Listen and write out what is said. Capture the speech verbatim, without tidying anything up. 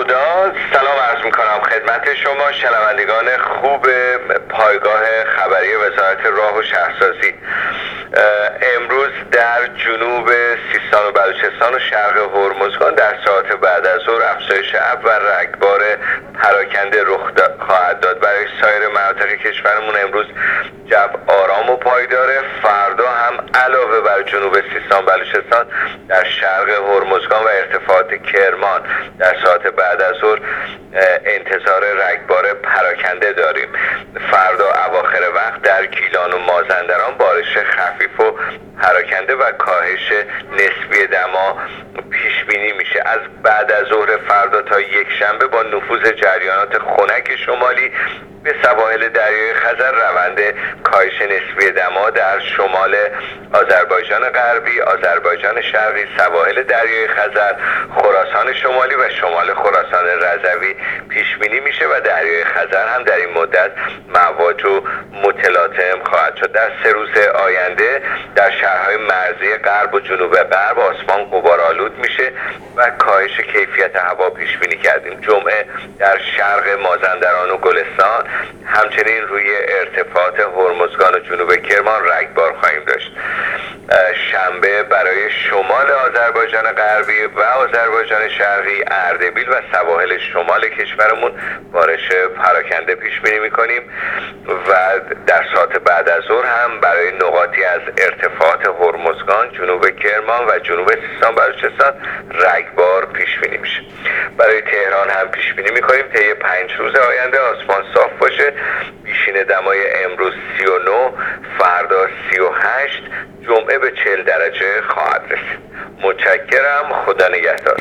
خدا. سلام عرض میکنم خدمت شما شنوندگان خوب پایگاه خبری وزارت راه و شهرسازی. امروز در جنوب سیستان و بلوچستان و شرق هرمزگان در ساعت بعد از ظهر افزایش ابر و رگبار پراکنده رخ خواهد داد. برای سایر مناطق کشورمون امروز جو آرام و پایداره. فردا هم علاوه بر جنوب سیستان و بلوچستان در شرق هرمزگان و ارتفاعات کرمان در ساعت بعد از ظهر انتظار رگبار پراکنده داریم. فردا اواخر وقت در گیلان و مازندران بارش خفیف و پراکنده و کاهش نسبی دما پیش بینی میشه. از بعد از ظهر فردا تا یک شنبه با نفوذ جریانات خنک شمالی به سواحل دریای خزر روند کاهش نسبی دما در شمال آذربایجان غربی، آذربایجان شرقی، سواحل دریای خزر، خراسان شمالی و شمال خراسان رضوی پیش بینی میشه و دریای خزر هم در این مدت مواج و متلاطم خواهد شد. در سه روز آینده در شهرهای مرزی غرب و جنوب غرب آسمان غبارآلود میشه و کاهش کیفیت هوا پیش بینی کردیم. جمعه در شرق مازندران و گلستان همچنین روی ارتفاعات هرمزگان و جنوب کرمان رگبار خواهیم داشت. شنبه برای شمال آذربایجان غربی و آذربایجان شرقی، اردبیل و سواحل شمال کشورمون بارش پراکنده پیش بینی میکنیم و در ساعت بعد از ظهر هم برای نقاطی از ارتفاعات هرمزگان، جنوب کرمان و جنوب سیستان بلوچستان رگبار پیش بینی میشه. برای تهران هم پیش بینی میکنیم طی پنج روز آینده آسمان صاف باشه. بیشین دمای امروز سی و نه، فردا سی و هشت، جمعه به چهل درجه خواهد رسید. متشکرم. خدا نگهدار.